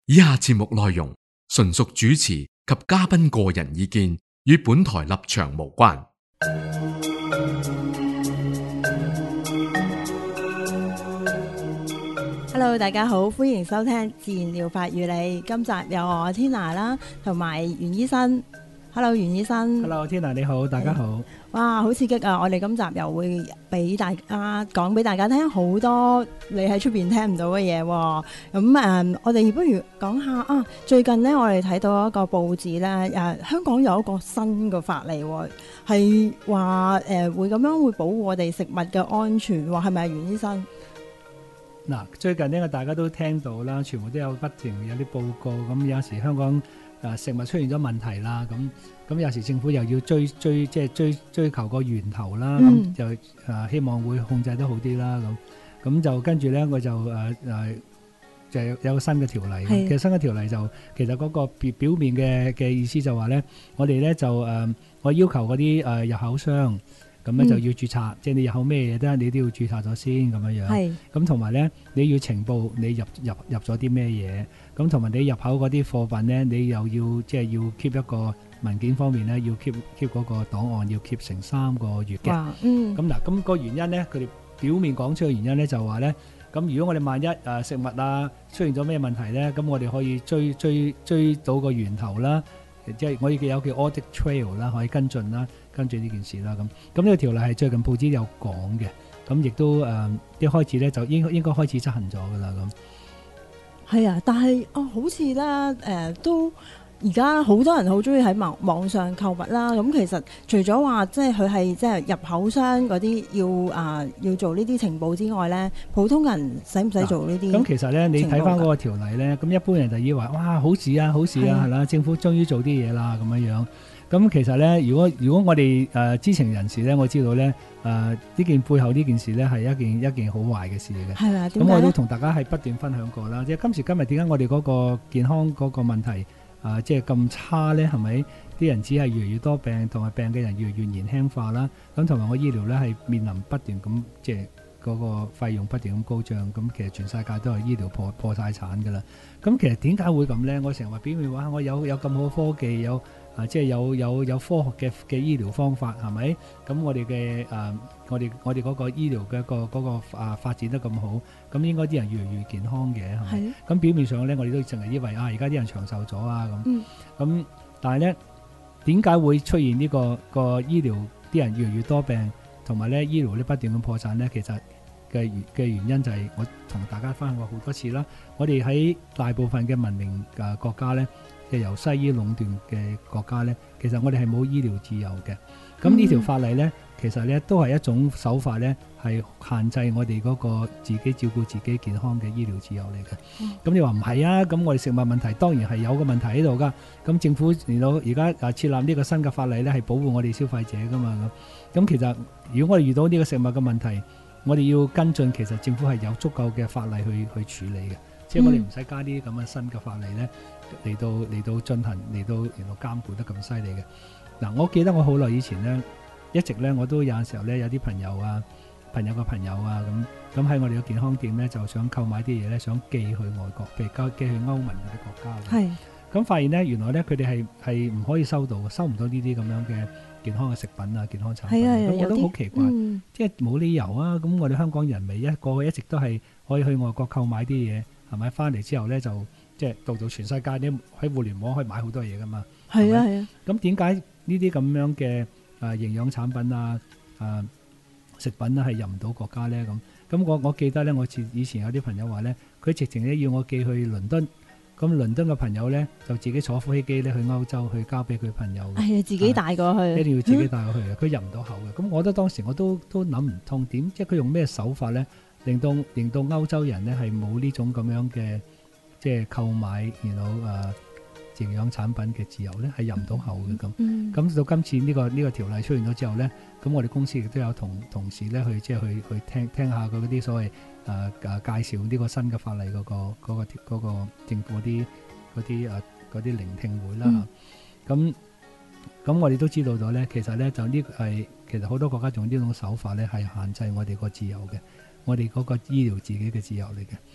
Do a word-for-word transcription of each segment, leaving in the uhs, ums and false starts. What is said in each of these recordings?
以下節目內容純屬主持及嘉賓個人意見，與本台立場無關。 Hello， 大家好，歡迎收聽自然療法與你。今集有我 Tina 啦，同埋袁醫生。Hello， 袁醫生。 Hello， Tina 你好，大家好。 哇，好刺激啊！我哋今集又會俾大家講俾大家聽好多你喺出邊聽唔到嘅嘢喎。咁誒、嗯，我哋不如講下啊。最近呢，我哋睇到一個報紙咧，誒、啊，香港有一個新嘅法例，係話誒會咁樣會保護我哋食物嘅安全，話係咪袁醫生？ 嗱，最近呢個大家都聽到啦，全部都有不停有啲報告，咁有時香港誒食物出現咗問題啦，咁咁有時政府又要追追即係追追求個源頭啦，咁、嗯、就誒希望會控制得好啲啦，咁咁就跟住咧我就誒誒、呃、就有有個新嘅條例，其實新嘅條例就其實嗰個表表面嘅嘅意思就話咧，我哋咧就誒、呃、我要求嗰啲誒入口商。咁咧就要註冊，嗯、即係你入口咩嘢都，你都要註冊咗先咁樣樣。咁同埋咧，你要呈報你入入入咗啲咩嘢。咁同埋你入口嗰啲貨品咧，你又要即係要 keep 一個文件方面咧，要 keep keep 嗰個檔案，要 keep 成三個月嘅。咁嗱，咁、個原因咧，佢哋表面講出嘅原因咧，就話咧，咁如果我哋萬一誒食物啊出現咗咩問題咧，咁我哋可以追追追到個源頭啦。即係我哋有叫 audit trail 啦，可以跟進啦，跟住呢件事啦咁。咁呢個條例係最近報紙有講嘅，咁亦都誒、呃、一開始咧就應應該開始執行咗噶啦咁。 係啊，但係哦，好似咧誒都而家好多人好中意喺網網上購物啦。咁其實除咗話即係佢係即係入口商嗰啲要啊、呃、要做呢啲情報之外咧，普通人使唔使做呢啲？ 咁其實咧，你睇翻嗰個條例咧，咁一般人就以為哇好事啊好事啊係啦，政府終於做啲嘢啦咁樣樣。咁其實咧，如果如果我哋誒、呃、知情人士咧，我知道咧誒呢件背後呢件事咧係一件一件好壞嘅事嚟嘅。係啦，咁我都同大家係不斷分享過啦。即係今時今日點解我哋嗰個健康嗰個問題啊、呃，即係咁差咧？係咪啲人只係越嚟越多病，同埋病嘅人越嚟越年輕化啦？咁同埋我醫療咧係面臨不斷咁即係嗰個費用不斷咁高漲。咁其實全世界都係醫療破破曬產㗎啦。咁其實點解會咁咧？我成日話表面話我有有咁好科技有。啊，即係有有有科學嘅嘅醫療方法係咪？咁我哋嘅誒，我哋我哋嗰個醫療嘅個嗰個啊發展得咁好，咁應該啲人越嚟越健康嘅係咪？咁表面上咧，我哋都淨係以為啊，而家啲人長壽咗啊咁。咁、嗯、但係咧，點解會出現呢、呢個個醫療啲人越嚟越多病，同埋咧醫療咧不斷咁破產咧？其實嘅嘅原因就係我同大家分享過好多次啦。我哋喺大部分嘅文明嘅國家咧。嘅由西醫壟斷嘅國家呢，其實我哋係冇醫療自由嘅。咁呢條法例呢，其實呢都係一種手法呢，係限制我哋嗰個自己照顧自己健康嘅醫療自由嚟嘅。咁、嗯、你話唔係啊？咁我哋食物問題當然係有個問題喺度噶。咁政府嚟到而家啊設立呢個新嘅法例呢，係保護我哋消費者噶嘛。咁咁其實如果我哋遇到呢個食物嘅問題，我哋要跟進，其實政府係有足夠嘅法例去去處理嘅。即係我哋唔使加啲咁嘅新嘅法例咧，嚟到嚟到進行嚟到嚟到監管得咁犀利嘅。嗱，我記得我好耐以前咧，一直咧我都有陣時候咧有啲朋友啊、朋友嘅朋友啊咁，咁喺我哋嘅健康店咧就想購買啲嘢咧，想寄去外國，譬如交寄去歐盟嗰啲國家。係。咁發現咧，原來咧佢哋係係唔可以收到，收唔到呢啲咁樣嘅健康嘅食品啊、健康產品。係啊係啊，咁我都好奇怪，嗯、即係冇理由啊！咁我哋香港人咪一過去一直都係可以去外國購買啲嘢。係咪翻嚟之後咧就即係到到全世界你喺互聯網可以買好多嘢噶嘛？係啊係啊。咁點解呢啲咁樣嘅誒營養產品啊、誒、啊、食品啊係入唔到國家咧？咁咁我我記得咧，我以前有啲朋友話咧，佢直情咧要我寄去倫敦，咁倫敦嘅朋友咧就自己坐飛機咧去歐洲去交俾佢朋友。係啊，自己帶過去。一定要自己帶過去嘅，佢、嗯、入唔到口嘅。咁我覺得當時我都都諗唔通點，即係佢用咩手法咧？令到令到歐洲人咧係冇呢種咁樣嘅即係購買然後誒營養產品嘅自由咧，係入唔到口嘅咁。咁、嗯、到今次呢、呢個呢、呢個條例出現咗之後咧，咁我哋公司亦都有同同事咧去即係去去聽聽下佢嗰啲所謂誒誒、呃、介紹呢個新嘅法例嗰、嗰個嗰、嗰個嗰個政府啲嗰啲誒嗰啲聆聽會啦。咁咁、嗯、我哋都知道咗咧，其實咧就呢係其實好多國家用呢種手法咧係限制我哋個自由嘅。我哋嗰個醫療自己嘅自由嚟嘅，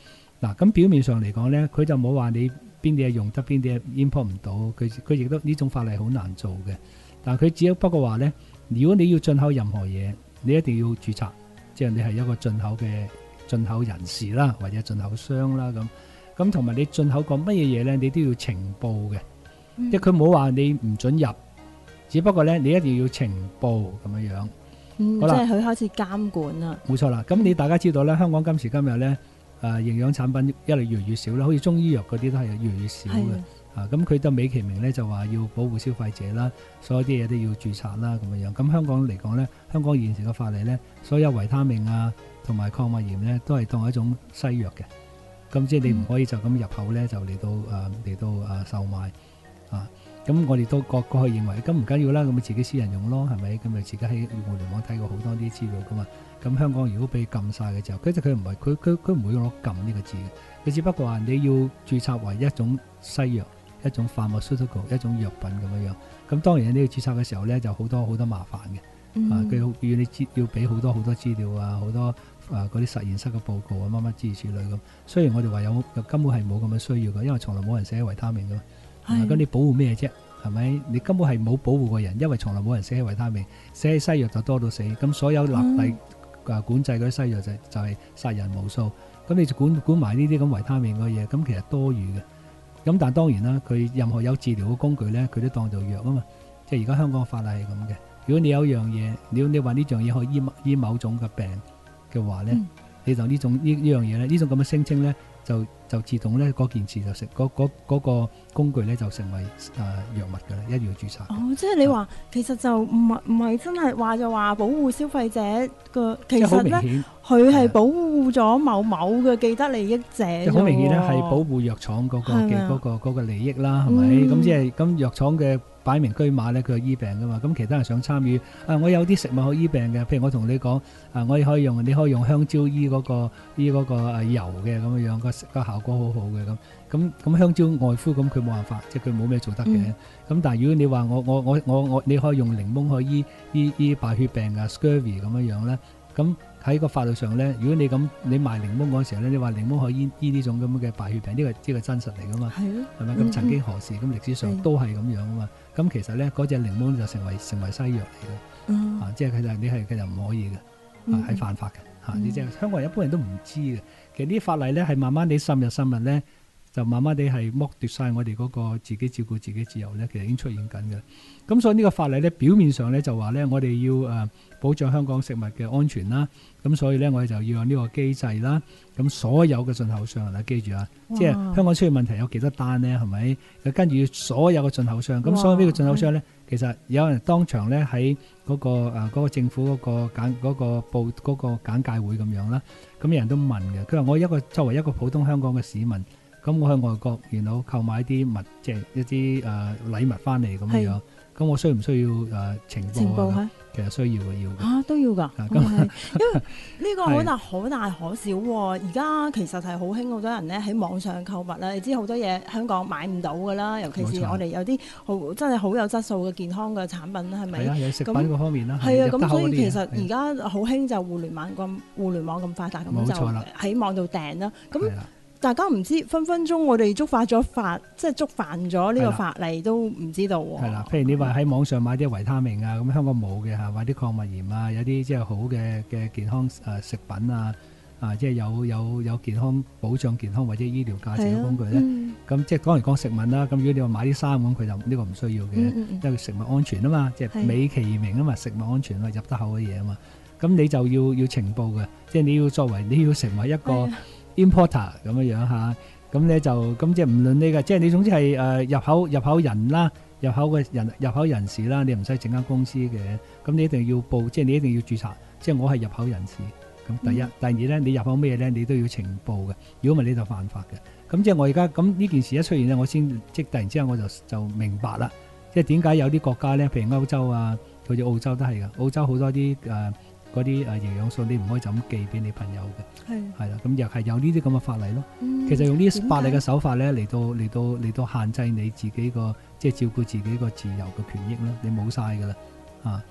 嗱，咁表面上嚟講咧，佢就冇話你邊啲嘢用得，邊啲嘢 import 唔到，佢佢亦都呢種法例好難做嘅。但係佢只不過話咧，如果你要進口任何嘢，你一定要註冊，即係你係一個進口嘅進口人士啦，或者進口商啦咁。咁同埋你進口過乜嘢嘢咧，你都要呈報嘅， 嗯即係佢冇話你唔准入，只不過咧你一定要呈報咁樣樣。 嗯， 好啦即係佢開始監管啦。 冇錯啦，咁你大家知道咧，香港今時今日咧，誒、呃、營養產品一嚟越嚟越少啦，好似中醫藥嗰啲都係越嚟越少嘅。 係啊，咁佢就美其名咧就話要保護消費者啦，所有啲嘢都要註冊啦咁樣樣。咁香港嚟講咧，香港現時嘅法例咧，所有維他命啊同埋礦物鹽咧都係當一種西藥嘅。咁即係你唔可以就咁入口咧，就嚟到誒嚟、呃、到誒、呃、售賣啊。咁我哋都個個去認為，咁唔緊要啦，咁咪自己私人用咯，係咪？咁咪自己喺互聯網睇過好多啲資料噶嘛。咁香港如果俾禁晒嘅時候，其實佢唔係佢佢佢唔會用到禁呢個字嘅，佢只不過話你要註冊為一種西藥、一種 pharmaceutical、一種藥品咁樣樣。咁當然你要註冊嘅時候咧，就好多好多麻煩嘅。 嗯、 啊，佢要你資要俾好多好多資料啊，好多啊嗰啲實驗室嘅報告啊，乜乜諸如此類咁。雖然我哋話有根本係冇咁嘅需要嘅，因為從來冇人寫維他命噶嘛。咁、啊、你保護咩啫？係咪？你根本係冇保護過人，因為從來冇人寫起維他命，寫起西藥就多到死。咁所有立例啊管制嗰啲西藥就就係殺人無數。咁你就管管埋呢啲咁維他命嘅嘢，咁其實多餘嘅。咁但係當然啦，佢任何有治療嘅工具咧，佢都當做藥啊嘛。即係而家香港法例係咁嘅。如果你有一樣嘢，你你話呢樣嘢可以醫醫某種嘅病嘅話咧，嗯、你就呢種呢呢樣嘢咧，呢種咁嘅聲稱咧，就就自動咧嗰件事就成嗰嗰嗰個工具咧就成為誒、呃、藥物㗎啦，一定要註冊。 哦，即係你話、啊、其實就唔係唔係真係話就話保護消費者嘅，其實咧佢係保護咗某某嘅既得利益者。即係好明顯咧，係保護藥廠嗰個嘅嗰個嗰個利益啦，係咪？咁即係咁藥廠嘅。擺明車馬咧，佢係醫病噶嘛，咁其他人想參與啊！我有啲食物可以醫病嘅，譬如我同你講啊，我可以用，你可以用香蕉醫嗰、嗰個醫嗰個誒油嘅咁樣樣，個個效果好好嘅咁。咁咁香蕉外敷咁佢冇辦法，即係佢冇咩做得嘅。咁、嗯、但係如果你話我我我我我你可以用檸檬去醫醫醫敗血病啊 scurvy 咁樣樣咧，咁喺個法律上咧，如果你咁你賣檸檬嗰時候咧，你話檸檬可以醫醫呢種咁嘅敗血病，呢、呢個呢、呢個真實嚟噶嘛？係咯，係咪？咁曾經何時咁歷史上都係咁樣啊嘛？咁其實咧，嗰隻檸檬就成為成為西藥嚟嘅，嗯、啊，即係佢就你係佢就唔可以嘅，啊，係犯法嘅，嚇、嗯！你即係香港人一般人都唔知嘅。其實呢啲法例咧係慢慢地滲入滲入咧，就慢慢地係剝奪晒我哋嗰個自己照顧自己自由咧，其實已經出現緊嘅。咁所以呢個法例咧，表面上咧就話咧，我哋要誒、呃、保障香港食物嘅安全啦。咁所以咧，我哋就要有呢個機制啦。咁所有嘅進口商啊，記住啊，即係香港出現問題有幾多單咧？係咪？就跟住所有嘅進口商，咁所有呢個進口商咧，其實有人當場咧喺嗰個誒、呃嗰個政府嗰個簡嗰個報嗰個簡介會咁樣啦。咁有人都問嘅，佢話我一個作為一個普通香港嘅市民，咁我去外國然後購買啲物，即係一啲誒、呃、禮物翻嚟咁樣。咁我需唔需要誒情報啊？情報其實需要嘅，要嘅。啊， 都要㗎。因為呢個好大好大可小喎。而家其實係好興，好多人咧喺網上購物啦。你知好多嘢香港買唔到㗎啦，尤其是我哋有啲好真係好有質素嘅健康嘅產品，係咪？係啊，有食品嗰方面啦。係啊，咁所以其實而家好興就互聯網咁互聯網咁發達，咁就喺網度訂啦。咁大家唔知分分鐘我哋觸發咗法，即係觸犯咗呢個法例都唔知道喎。係啦，譬如你話喺網上買啲維他命啊，咁香港冇嘅嚇，買啲礦物鹽啊，有啲即係好嘅嘅健康誒食品啊，啊即係有有有健康保障健康或者醫療價值嘅工具咧。咁、嗯、即係講嚟講食物啦，咁如果你話買啲衫咁，佢就呢個唔需要嘅，嗯嗯嗯因為食物安全啊嘛，即係美其名啊嘛，食物安全啊入得口嘅嘢啊嘛，咁你就要要呈報嘅，即係你要作為你要成為一個importer 咁樣樣嚇，咁咧就咁即係唔論呢個，即係你總之係誒入口入口人啦，入口嘅人入口人士啦，你唔使整間公司嘅，咁你一定要報，即係你一定要註冊，即係我係入口人士。咁第一，嗯、第二咧，你入口咩咧，你都要呈報嘅，如果唔係你就犯法嘅。咁即係我而家咁呢件事一出現咧，我先即係突然之間我就就明白啦，即係點解有啲國家咧，譬如歐洲啊，好似澳洲都係㗎，澳洲好多啲誒。呃嗰啲誒營養素你唔可以就咁寄俾你朋友嘅，係係啦，咁又係有呢啲咁嘅法例咯。嗯、其實用呢啲法例嘅手法咧，嚟到嚟到嚟到限制你自己個即係照顧自己個自由嘅權益咯，你冇晒噶啦啊！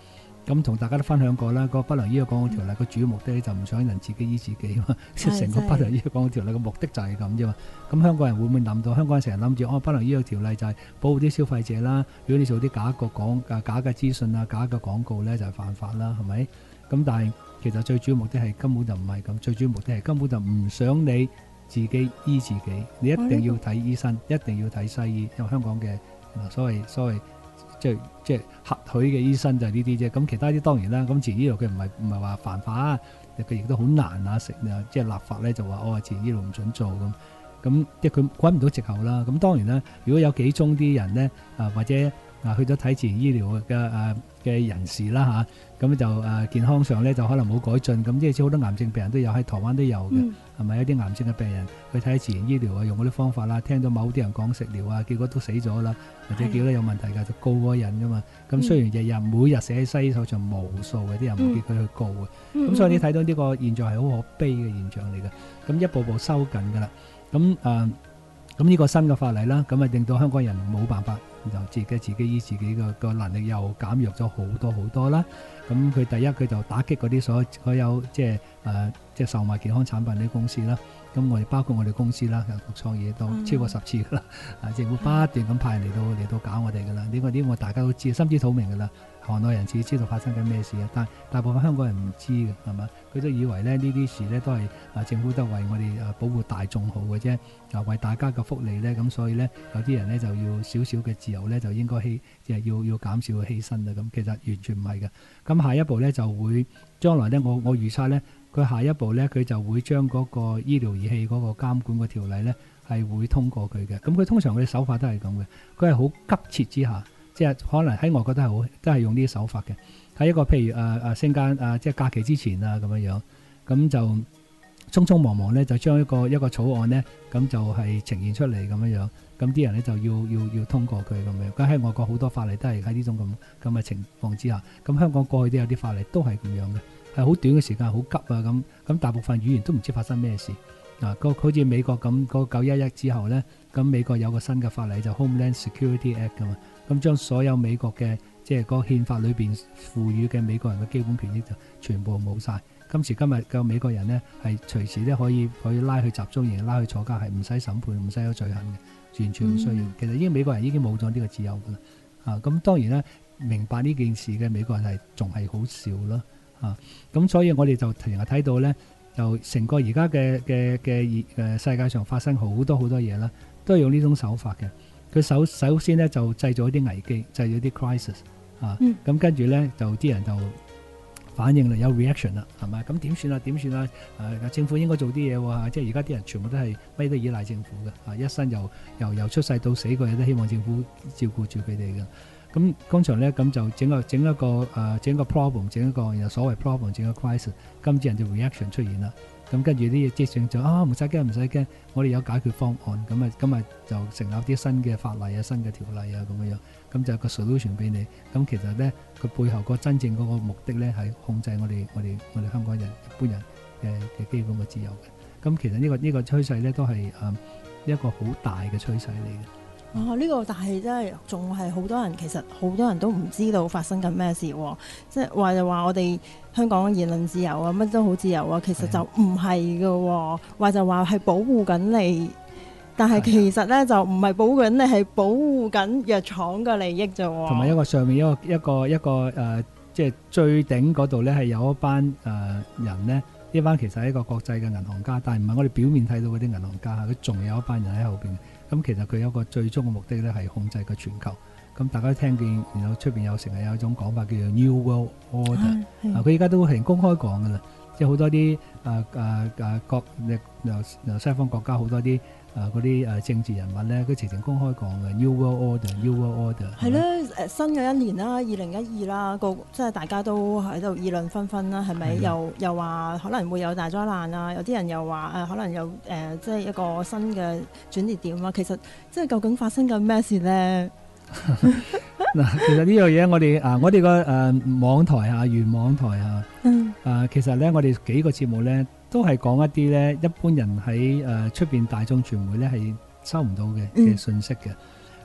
咁同大家都分享過啦，個不良醫藥廣告條例個主要目的咧就唔想人自己醫自己嘛，即係成個不良醫藥廣告條例嘅目的就係咁啫嘛。咁香港人會唔會諗到？香港人成日諗住哦，不良醫藥條例就係保護啲消費者啦。如果你做啲假個廣啊假嘅資訊啊假嘅廣告咧，就係犯法啦，係咪？咁但係其實最主要目的係根本就唔係咁，最主要目的係根本就唔想你自己醫自己，你一定要睇醫生，一定要睇西醫，因為香港嘅所謂所謂。即係即係合許嘅醫生就係呢啲啫，咁其他啲當然啦。咁自然醫療佢唔係唔係話犯法啊，佢亦都好難啊，食啊即係立法咧就話哦自然醫療唔準做咁，咁即係佢揾唔到藉口啦。咁當然啦，如果有幾宗啲人咧啊或者啊去咗睇自然醫療嘅啊嘅人士啦嚇，咁就誒健康上咧就可能冇改進，咁即係好多癌症病人都有喺台灣都有嘅，係咪有啲癌症嘅病人去睇自然醫療啊，用嗰啲方法啦，聽到某啲人講食療啊，結果都死咗啦，或者結果有問題㗎，就告嗰個人㗎嘛。咁雖然日日每日寫喺西醫手上無數嘅啲人唔見佢去告嘅，咁所以你睇到呢個現象係好可悲嘅現象嚟嘅。咁一步步收緊㗎啦。咁誒咁呢個新嘅法例啦，咁啊令到香港人冇辦法。就自己自己醫自己嘅個能力又減弱咗好多好多啦。咁佢第一佢就打擊嗰啲所所有即係誒即係售賣健康產品啲公司啦。咁我哋包括我哋公司啦，獨創嘢都超過十次噶啦。啊，政府不斷咁派嚟到嚟到搞我哋噶啦。呢個啲我大家都知，心知肚明噶啦。行內人士知道發生緊咩事啊，但大部分香港人唔知嘅，係嘛？佢都以為咧呢啲事咧都係啊政府都為我哋啊保護大眾好嘅啫，啊為大家嘅福利咧，咁所以咧有啲人咧就要少少嘅自由咧就應該犧即係要要減少嘅犧牲啦。咁其實完全唔係嘅。咁下一步咧就會將來咧我我預測咧佢下一步咧佢就會將嗰個醫療儀器嗰個監管個條例咧係會通過佢嘅。咁佢通常佢哋手法都係咁嘅，佢係好急切之下。即係可能喺外國都係好，都係用呢啲手法嘅。喺一個譬如誒誒聖誕誒即係假期之前啊咁樣樣，咁就匆匆忙忙咧就將一個一個草案咧，咁就係呈現出嚟咁樣樣。咁啲人咧就要要要通過佢咁樣。咁喺外國好多法例都係喺呢種咁咁嘅情況之下。咁香港過去都有啲法例都係咁樣嘅，係好短嘅時間，好急啊咁。咁大部分議員都唔知發生咩事啊。個好似美國咁，嗰九一一之後咧，咁美國有個新嘅法例就 Homeland Security Act 噶嘛。咁將所有美國嘅即係個憲法裏邊賦予嘅美國人嘅基本權益就全部冇晒。今時今日嘅美國人呢，係隨時咧可以可以拉去集中營、拉去坐監，係唔使審判、唔使有罪行嘅，完全唔需要。嗯、其實已經美國人已經冇咗呢個自由噶啦。啊，咁當然咧，明白呢件事嘅美國人係仲係好少咯。啊，咁所以我哋就成日睇到咧，就成個而家嘅嘅嘅誒世界上發生好多好多嘢啦，都係用呢種手法嘅。佢首首先咧就製造一啲危機，製造一啲 crisis 啊，咁、嗯、跟住咧就啲人就反應啦，有 reaction 啦，係咪？咁點算啊？點算啊？誒，政府應該做啲嘢喎，即係而家啲人全部都係咩都依賴政府嘅，啊，一生由由由出世到死個人都希望政府照顧住佢哋嘅。咁通常咧咁就整個整一個誒、呃、整個 problem， 整一個然後所謂 problem， 整個 crisis， 跟住人就 reaction 出現啦。咁跟住啲即係就啊唔使驚唔使驚，我哋有解決方案，咁啊咁啊就成立啲新嘅法例啊、新嘅條例啊咁樣樣，咁就有個 solution 俾你。咁其實咧佢背後個真正嗰個目的咧係控制我哋我哋我哋香港人一般人嘅嘅基本嘅自由嘅。咁其實呢、呢個呢、呢個趨勢咧都係誒、嗯、一個好大嘅趨勢嚟嘅。 哦，呢、這個但係真係仲係好多人，其實好多人都唔知道發生緊咩事喎。即係話就話我哋香港言論自由啊，乜都好自由啊，其實就唔係㗎喎。話就話係保護緊你，但係其實咧就唔係保護緊你，係保護緊藥廠嘅利益啫喎。同埋一個上面一個一個一個誒、呃，即係最頂嗰度咧係有一班誒、呃、人咧，呢班其實係一個國際嘅銀行家，但係唔係我哋表面睇到嗰啲銀行家，佢仲有一班人喺後邊。咁其實佢有一個最終嘅目的咧，係控制個全球。咁大家都聽見，然後出邊有成日有一種講法叫做 New World Order。啊，佢而家都係公開講噶啦，即係好多啲誒誒誒國由由西方國家好多啲誒嗰啲誒政治人物咧，佢直情公開講嘅 New World Order，New World Order。係咧誒，新嘅一年啦，二零一二啦，個即係大家都喺度議論紛紛啦，係咪？又又話可能會有大災難啊，有啲人又話誒、呃、可能有誒、呃、即係一個新嘅轉捩點啊。其實即係究竟發生緊咩事咧？ 嗱，其實呢樣嘢我哋啊，我哋個誒網台啊，原網台啊，嗯，啊，其實咧我哋幾個節目咧都係講一啲咧一般人喺誒出邊大眾傳媒咧係收唔到嘅嘅信息嘅。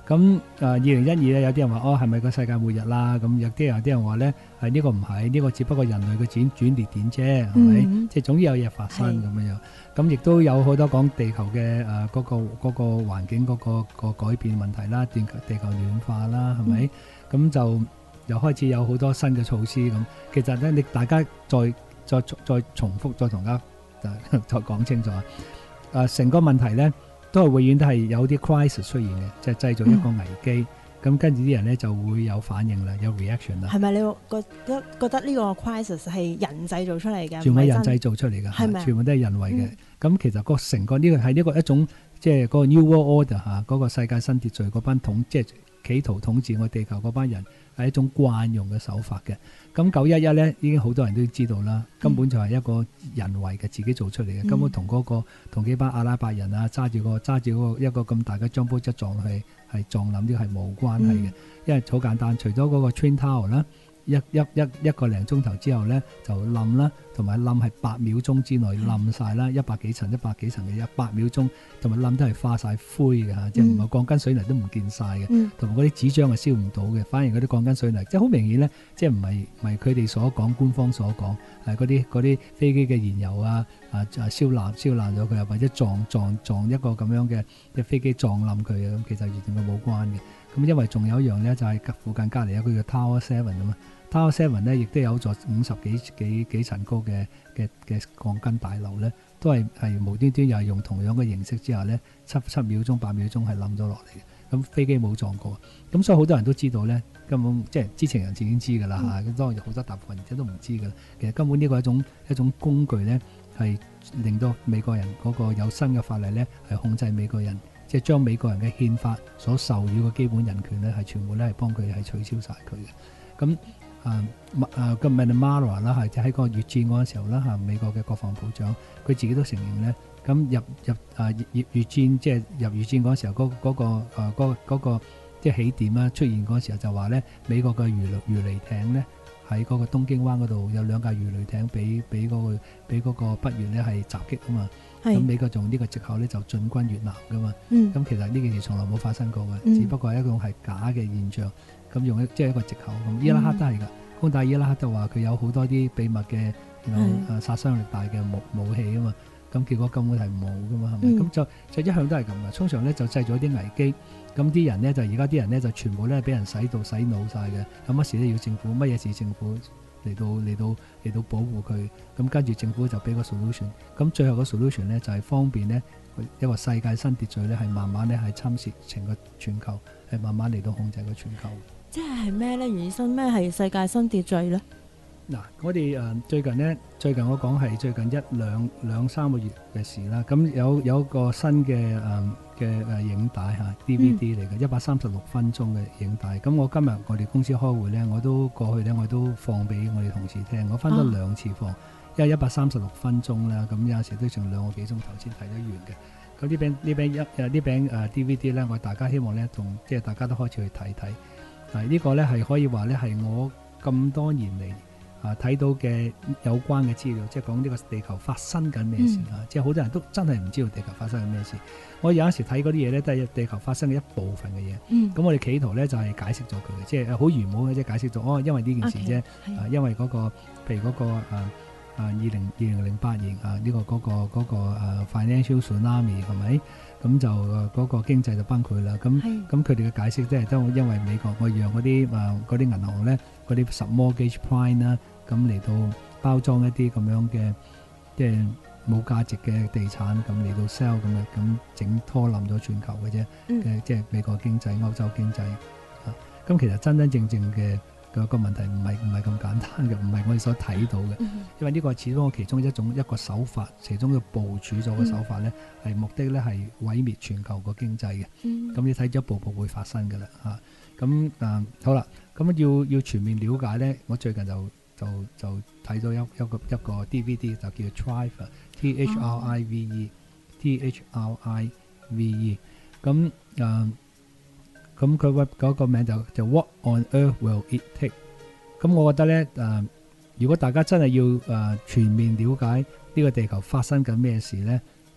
咁誒二零一二咧，有啲人話哦係咪個世界末日啦？咁有啲有啲人話咧係呢個唔係，呢個只不過人類嘅轉轉捩點啫，係咪？ 嗯即係總之有嘢發生咁樣樣。咁亦都有好多講地球嘅誒嗰個嗰個環境嗰個個改變問題啦，地球地球暖化啦，係咪？咁就又開始有好多新嘅措施咁。其實咧，你大家再再再重複再同大家再講清楚啊！誒成個問題咧。都係永遠都係有啲 crisis 出現嘅，即係製造一個危機，咁、嗯、跟住啲人咧就會有反應啦，有 reaction 啦。 係咪你覺得覺得呢個 crisis 係人製造出嚟嘅？ 全部係人製造出嚟嘅， 係咪？ 全部都係人為嘅。咁、嗯、其實個成個呢個係呢個一種即係嗰個 New World Order 嚇，嗰個世界新秩序嗰班統即係企圖統治我地球嗰班人係一種慣用嘅手法嘅。咁九一一咧已經好多人都知道啦，根本就係一個人為嘅自己做出嚟嘅，嗯、根本同嗰、嗰個同幾班阿拉伯人啊揸住個揸住嗰個一個咁大嘅 jumbo jet撞去係撞冧啲係冇關係嘅，嗯、因為好簡單，除咗嗰個 Twin Tower 啦。一一一一個零鐘頭之後咧就冧啦，同埋冧係八秒鐘之內冧晒啦，一百幾層一百幾層嘅一八秒鐘，同埋冧都係化晒灰嘅嚇，嗯、即係唔係鋼筋水泥都唔見晒嘅，同埋嗰啲紙張係燒唔到嘅，反而嗰啲鋼筋水泥即係好明顯咧，即係唔係唔係佢哋所講官方所講係嗰啲嗰啲飛機嘅燃油啊啊啊燒爛燒爛咗佢，或者撞撞撞一個咁樣嘅嘅飛機撞冧佢嘅，咁其實完全係冇關嘅。咁因為仲有一樣咧，就係附近隔離有個叫 Tower Seven 啊嘛。Tower Seven 咧，亦都有座五十幾幾幾層高嘅嘅嘅鋼筋大樓咧，都係係無端端又係用同樣嘅形式之下咧，七七秒鐘、八秒鐘係冧咗落嚟嘅。咁飛機冇撞過，咁所以好多人都知道咧，根本即係知情人士已經知㗎啦嚇。咁、嗯、當然好多大部分人都唔知㗎啦。其實根本呢個係一種一種工具咧，係令到美國人嗰個有新嘅法例咧，係控制美國人，即係將美國人嘅憲法所授予嘅基本人權咧，係全部咧係幫佢係取消晒佢嘅。咁啊啊個 McNamara 啦，係即喺個越戰嗰個時候啦嚇，美國嘅國防部長佢自己都承認咧，咁入入啊越越戰即係入越戰嗰個時候嗰嗰個啊嗰嗰個即係起點啦出現嗰個時候就話咧，美國嘅魚魚雷艇咧喺嗰個東京灣嗰度有兩架魚雷艇俾俾嗰個俾嗰個北越咧係襲擊啊嘛，咁美國用呢個藉口咧就進軍越南噶嘛，咁、嗯、其實呢件事從來冇發生過嘅，嗯、只不過係一種係假嘅現象。咁用一即係一個藉口咁，伊拉克都係㗎，攻打伊拉克就話佢有好多啲秘密嘅，然後誒殺傷力大嘅武武器啊嘛，咁結果根本係冇㗎嘛，係咪？咁、嗯、就就一向都係咁嘅，通常咧就製造啲危機，咁啲人咧就而家啲人咧就全部咧俾人洗到洗腦晒嘅，有乜事都要政府，乜嘢事政府嚟到嚟到嚟到保護佢，咁跟住政府就俾個 solution，咁最後個 solution 咧就係方便咧一個世界新秩序咧係慢慢咧係侵蝕成個全球，係慢慢嚟到控制個全球。 即係咩咧？袁醫生，咩係世界新秩序咧？ 嗱，我哋誒最近咧，最近我講係最近一兩兩三個月嘅事啦。咁有有個新嘅誒嘅誒影帶嚇 D V D 嚟嘅，一百三十六分鐘嘅影帶。咁我今日我哋公司開會咧，我都過去咧，我都放俾我哋同事聽。我分咗兩次放，啊、因為一百三十六分鐘啦，咁有時都成兩個幾鐘頭先睇得完嘅。咁呢餅呢餅一誒呢餅誒 D V D 咧，我大家希望咧同即係大家都開始去睇睇。係呢個咧係可以話咧係我咁多年嚟啊睇到嘅有關嘅資料，即係講呢個地球發生緊咩事啊！嗯、即係好多人都真係唔知道地球發生緊咩事。我有陣時睇嗰啲嘢咧，都係地球發生嘅一部分嘅嘢。咁、嗯、我哋企圖咧就係解釋咗佢嘅，即係好圓滿嘅，即係解釋咗哦，因為呢件事啫。Okay, 啊，因為嗰、嗰個譬如嗰、嗰個啊啊二零二零零八年啊呢、呢個嗰、嗰個嗰、嗰個啊 financial tsunami 係咪？咁就嗰個經濟就崩潰啦。咁咁佢哋嘅解釋即係都因為美國我讓嗰啲啊嗰啲銀行咧嗰啲 submortgage prime 啦，咁嚟到包裝一啲咁樣嘅即係冇價值嘅地產，咁嚟到 sell 咁樣咁整拖冧咗全球嘅啫。嘅即係美國經濟、歐洲經濟啊。咁其實真真正正嘅個個問題唔係唔係咁簡單嘅，唔係我哋所睇到嘅。嗯、因為呢個始終其中一種一個手法，其中嘅部署咗嘅手法咧，係、嗯、目的咧係毀滅全球個經濟嘅。咁、嗯、你睇咗一步步會發生㗎啦嚇。咁啊好啦，咁要要全面了解咧，我最近就就就睇咗一一個一個 D V D 就叫 Thrive T H R I V E T H R I V E 咁啊。咁佢嗰個名就就 What on Earth will it take？ 咁我覺得咧誒、呃，如果大家真係要誒、呃、全面了解呢個地球發生緊咩事咧，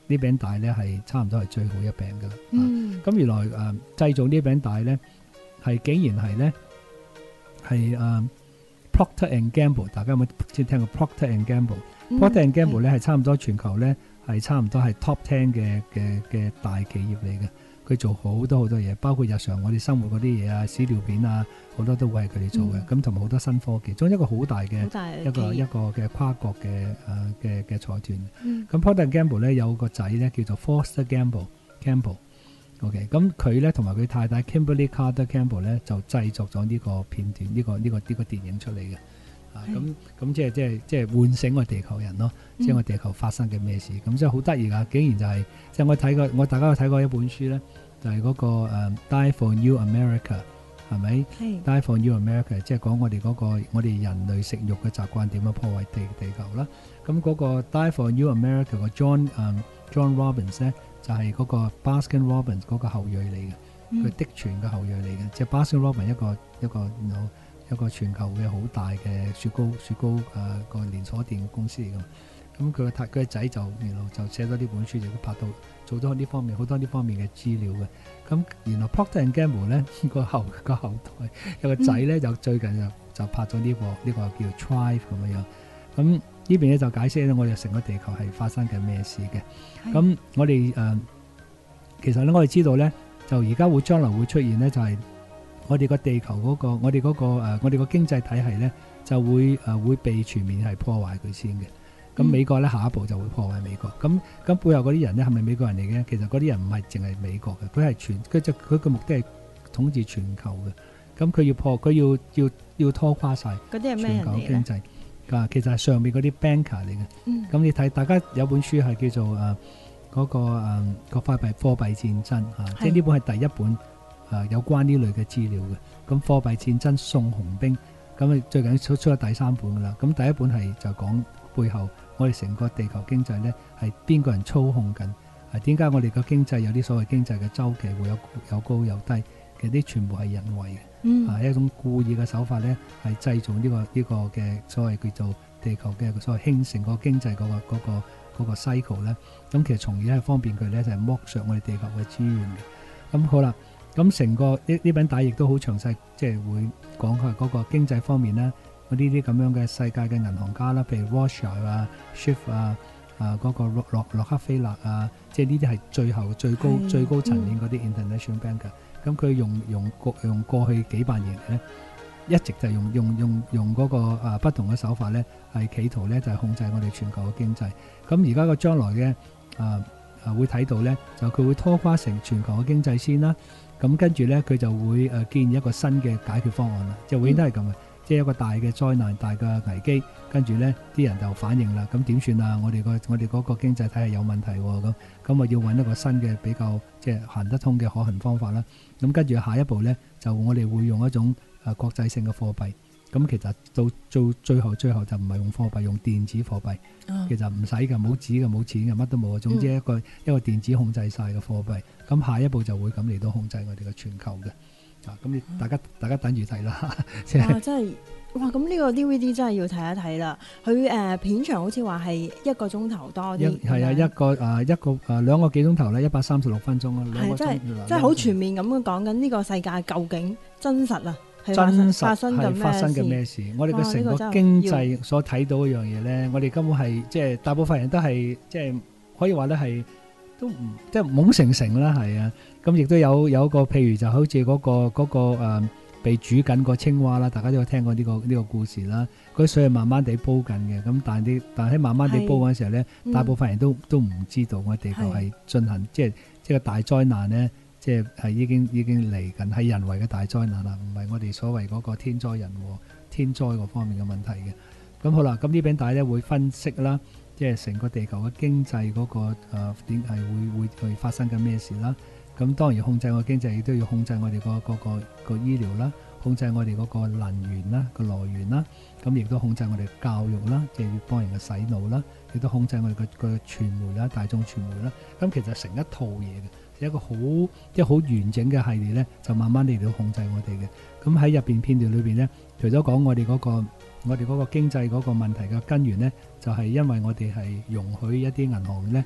呢餅帶咧係差唔多係最好一餅噶啦。 嗯， 咁、啊、原來誒、呃、製造呢餅帶咧係竟然係咧係誒 Procter and Gamble， 大家有冇先聽過 Procter and Gamble？Procter、嗯、and Gamble 咧係差唔多全球咧係差唔多係 Top Ten 嘅嘅嘅大企業嚟嘅。佢做好多好多嘢，包括日常我哋生活嗰啲嘢啊、屎尿片啊，好多都會係佢哋做嘅。咁同埋好多新科技，仲有一個好大嘅一個一個嘅跨國嘅誒嘅嘅財團。咁、嗯、Procter and Gamble 咧有個仔咧叫做 Foster Gamble Campbell。OK， 咁佢咧同埋佢太太 Kimberly Carter Campbell 咧就製作咗呢個片段，呢、呢個呢、呢個呢、呢個電影出嚟嘅。啊，咁咁即係即係即係喚醒我地球人咯，即係我地球發生嘅咩事，咁即係好得意噶，竟然就係即係我睇過，我大家有睇過一本書咧，就係、是、嗰、那個誒、uh, Die for New America 係咪？係 Die for New America， 即係講我哋嗰、那個我哋人類食肉嘅習慣點樣破壞地地球啦。咁嗰個 Die for New America 個 John 誒、um, John Robbins 咧，就係、是、嗰個 Baskin Robbins 嗰個後裔嚟嘅，佢、嗯、嫡傳嘅後裔嚟嘅，即係 Baskin Robbins 一個一個 you know, 一個全球嘅好大嘅雪糕雪糕誒個、呃、連鎖店嘅公司嚟㗎。咁佢個太佢個仔就然後就寫咗呢本書，就拍到做咗呢方面好多呢方面嘅資料嘅。咁然後 Procter and Gamble 咧個後個後代有個仔咧，就最近就就拍咗呢、這個呢、這個叫 Thrive 咁樣。咁呢邊咧就解釋咧，我哋成個地球係發生緊咩事嘅。咁我哋誒、呃、其實咧，我哋知道咧，就而家會將來會出現咧，就係、是。我哋個地球嗰、那個，我哋嗰、那個誒、呃，我哋個經濟體系咧就會誒、呃、會被全面係破壞佢先嘅。咁美國咧下一步就會破壞美國。咁咁背後嗰啲人咧係咪美國人嚟嘅？其實嗰啲人唔係淨係美國嘅，佢係全佢就佢個目的係統治全球嘅。咁佢要破，佢要要要拖垮晒全球經濟。啊，其實係上面嗰啲 banker 嚟嘅。咁、嗯、你睇，大家有本書係叫做誒嗰、呃那個誒、呃那個貨幣貨幣戰爭啊，即係呢本係第一本。誒、呃、有關呢類嘅資料嘅，咁貨幣戰爭送紅兵，咁啊最近出出咗第三本噶啦，咁第一本係就講背後我哋成個地球經濟咧係邊個人操控緊，係點解我哋個經濟有啲所謂經濟嘅周期會有有高有低，其實啲全部係人為嘅，嗯，啊一種故意嘅手法咧係製造呢、這個呢、這個嘅所謂叫做地球嘅所謂興盛個經濟嗰、那個嗰、那個嗰、那個 cycle 咧，咁其實從而係方便佢咧就係、是、剝削我哋地球嘅資源嘅，咁好啦。咁成個呢呢餅帶亦都好詳細，即係會講佢嗰個經濟方面啦。嗰呢啲咁樣嘅世界嘅銀行家啦，譬如 Rothschild 啊、Schiff 啊、啊嗰、嗰個洛洛洛克菲勒啊，即係呢啲係最後最高最高層面嗰啲 international banker。咁佢用用過用過去幾百年咧，一直就用用用用嗰個啊不同嘅手法咧，係企圖咧就係控制我哋全球嘅經濟。咁而家個將來嘅啊啊會睇到咧，就佢會拖垮成全球嘅經濟先啦。咁跟住咧，佢就會誒建議一個新嘅解決方案啦，即係永遠都係咁嘅，即係一個大嘅災難、大嘅危機，跟住咧啲人就反應啦。咁點算啊？我哋個我哋嗰個經濟體系有問題喎，咁咁啊要揾一個新嘅比較即係行得通嘅可行方法啦。咁跟住下一步咧，就我哋會用一種誒國際性嘅貨幣。咁其實到到最後最後就唔係用貨幣，用電子貨幣。哦、其實唔使嘅，冇紙嘅，冇錢嘅，乜都冇。總之一個、嗯、一個電子控制晒嘅貨幣。咁下一步就會咁嚟到控制我哋嘅全球嘅。啊，咁你大家、嗯、大家等住睇啦。 哇！真係哇！咁呢個 D V D 真係要睇一睇啦。佢誒、呃、片長好似話係一個鐘頭多啲。係啊，一個誒、呃、一個誒、呃、兩個幾鐘頭咧，一百三十六分鐘啊。係真係真係好全面咁樣講緊呢個世界究竟真實啊！ 真實發生嘅咩事？我哋嘅成個經濟所睇到一樣嘢咧，我哋根本係即係大部分人都係即係可以話咧係都唔即係懵成成啦，係啊！咁亦都有有一個譬如就好似嗰、嗰個嗰、嗰個誒、呃、被煮緊個青蛙啦，大家都有聽過呢、呢個呢、呢個故事啦。嗰啲水係慢慢地煲緊嘅，咁但係啲但係喺慢慢地煲嗰陣時候咧，大部分人都都唔知道我哋地球係進行即係即係個大災難咧。即係係已經已經嚟緊係人為嘅大災難啦，唔係我哋所謂嗰個天災人禍、天災嗰方面嘅問題嘅。咁好啦，咁呢餅帶咧會分析啦，即係成個地球嘅經濟嗰、嗰個誒點係會會去發生緊咩事啦。咁當然要控制我經濟，亦都要控制我哋、嗰個嗰、嗰個、嗰個醫療啦，控制我哋嗰個能源啦、個來源啦。咁亦都控制我哋教育啦，即係要幫人嘅洗腦啦，亦都控制我哋嘅個傳媒啦、大眾傳媒啦。咁其實成一套嘢嘅。一個好即係好完整嘅系列咧，就慢慢嚟到控制我哋嘅。咁喺入邊片段裏邊咧，除咗講我哋嗰個我哋嗰個經濟嗰個問題嘅根源咧，就係因為我哋係容許一啲銀行咧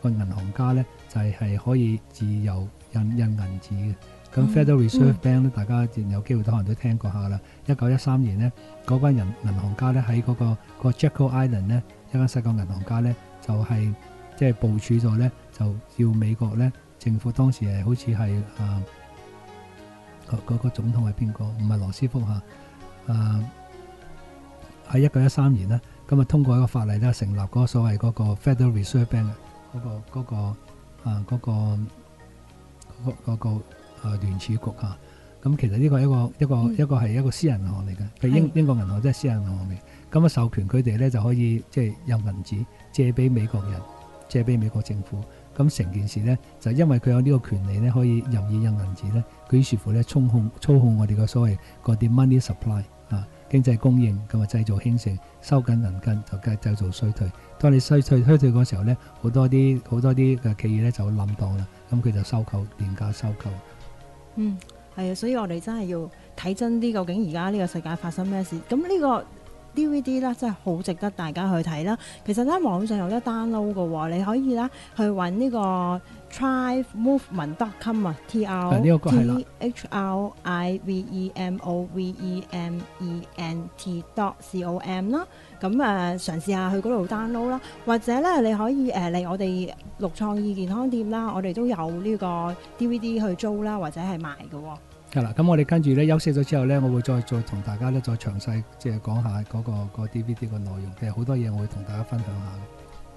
個銀行家咧就係、係、可以自由印印銀紙嘅。咁、 嗯、 Federal Reserve 嗯 Bank 咧，大家有機會都可能都聽過下啦。一九一三年咧，嗰班人銀行家咧喺嗰個、嗰個 Jekyll Island 咧，一間細個銀行家咧就係即係部署咗咧，就要美國咧政府當時係好似係啊嗰、嗰個總統係邊個？唔係羅斯福嚇啊！喺一九一三年咧，咁啊通過一個法例咧，成立嗰個所謂嗰個 Federal Reserve Bank 嗰、嗰個嗰、嗰個啊嗰、嗰個嗰、嗰個嗰、嗰個啊聯儲局嚇。咁其實呢個係一個一個、嗯、一個係一個私人銀行嚟嘅，佢英英國銀行即係私人銀行嚟。咁啊授權佢哋咧就可以即係印銀紙借俾美國人，借俾美國政府。咁成件事咧就因為佢有呢個權利咧，可以任意印銀紙咧，佢於是乎咧操控操控我哋嘅所謂嗰啲 money supply 啊。經濟供應咁啊，製造興盛，收緊銀根就計製造衰退。當你衰退衰退嗰時候咧，好多啲好多啲嘅企業咧就會冧檔啦。咁佢就收購廉價收購。 嗯，係啊，所以我哋真係要睇真啲，究竟而家呢個世界發生咩事？咁呢個 D V D 咧真係好值得大家去睇啦。其實咧網上有得 download 嘅喎，你可以咧去揾呢個 thrive movement dot com 啊 ，T R T H R I V E M O V E M E N T dot C O M 啦。咁誒、呃、嘗試下去嗰度 download 啦，或者咧你可以誒嚟、呃、我哋綠創意健康店啦，我哋都有呢個 D V D 去租啦，或者係賣嘅喎。 係啦，咁我哋跟住咧休息咗之後咧，我會再再同大家咧再詳細即係講下嗰、嗰個、嗰個 D V D 嘅內容。其實好多嘢我會同大家分享下嘅。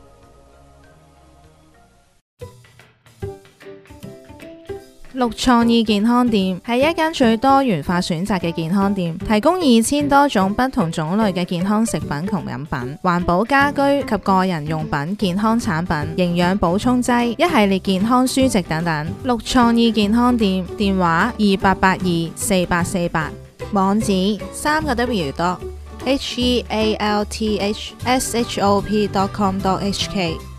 綠創意健康店係一間最多元化選擇嘅健康店，提供二千多種不同種類嘅健康食品同飲品、環保家居及個人用品、健康產品、營養補充劑、一系列健康書籍等等。綠創意健康店電話二八八二四八四八，網址三個 W dot H E A L T H S H O P dot com dot H K。